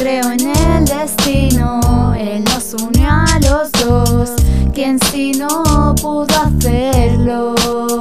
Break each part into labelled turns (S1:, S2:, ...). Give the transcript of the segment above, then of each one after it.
S1: creo en el destino, él nos unió a los dos. ¿Quién si no pudo hacerlo?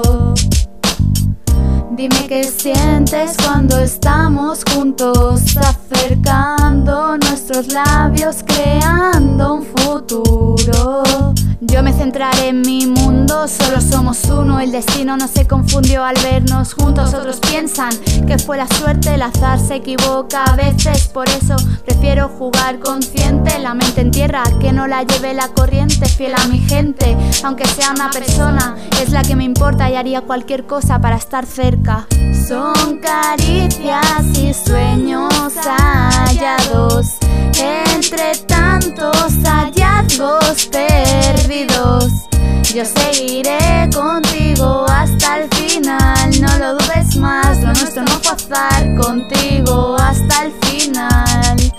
S1: Dime qué sientes cuando estamos juntos, acercando nuestros labios, creando un futuro. Yo me centraré en mi mundo, solo somos uno. El destino no se confundió al vernos juntos. Otros piensan que fue la suerte, el azar se equivoca a veces. Por eso prefiero jugar consciente, la mente en tierra, que no la lleve la corriente. Fiel a mi gente, aunque sea una persona, es la que me importa y haría cualquier cosa para estar cerca. Son caricias y sueños hallados entre tantos hallazgos perdidos. Yo seguiré contigo hasta el final, no lo dudes más, lo nuestro no fue azar, contigo hasta el final.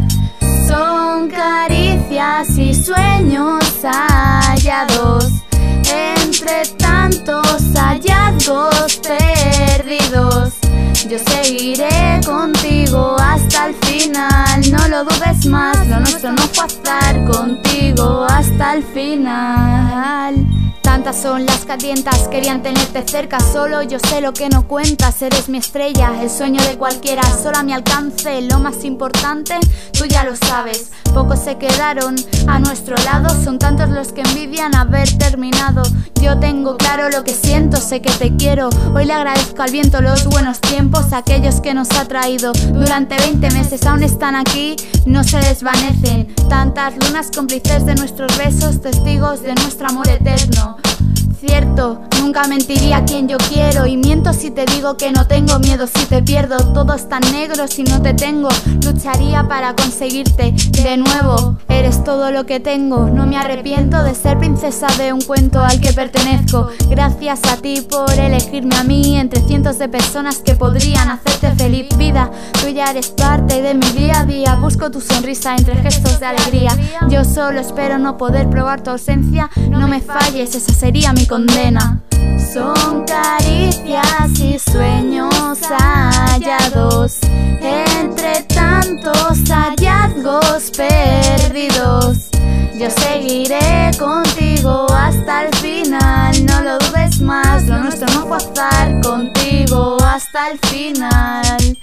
S1: Son caricias y sueños hallados entre tantos hallazgos perdidos. Yo seguiré contigo hasta el final, no lo dudes más, lo nuestro no fue azar, contigo hasta el final. Tantas son las que a tientas querían tenerte cerca, solo yo sé lo que no cuentas. Eres mi estrella, el sueño de cualquiera, solo a mi alcance. Lo más importante, tú ya lo sabes. Pocos se quedaron a nuestro lado, son tantos los que envidian haber terminado. Yo tengo claro lo que siento, sé que te quiero. Hoy le agradezco al viento los buenos tiempos, aquellos que nos ha traído durante 20 meses. Aún están aquí, no se desvanecen. Tantas lunas cómplices de nuestros besos, testigos de nuestro amor eterno. Cierto, nunca mentiría a quien yo quiero, y miento si te digo que no tengo miedo si te pierdo. Todo es tan negro si no te tengo, lucharía para conseguirte de nuevo. Eres todo lo que tengo, no me arrepiento de ser princesa de un cuento al que pertenezco. Gracias a ti por elegirme a mí entre cientos de personas que podrían hacerte feliz. Vida, tú ya eres parte de mi día a día, busco tu sonrisa entre gestos de alegría. Yo solo espero no poder probar tu ausencia, no me falles, esa sería mi condena. Son caricias y sueños hallados entre tantos hallazgos perdidos. Yo seguiré contigo hasta el final, no lo dudes más, lo nuestro no fue azar, contigo hasta el final.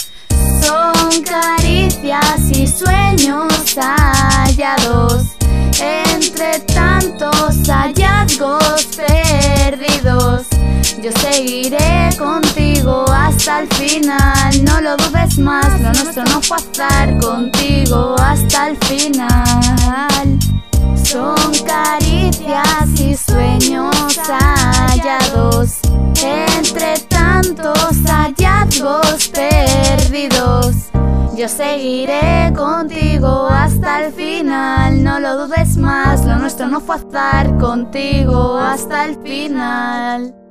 S1: Son caricias y sueños hallados entre tantos hallazgos perdidos. Yo seguiré contigo hasta el final, no lo dudes más, lo nuestro no fue azar, contigo hasta el final. Son caricias y sueños hallados entre tantos hallazgos perdidos. Yo seguiré contigo hasta el final, no lo dudes más, lo nuestro no fue azar, contigo hasta el final.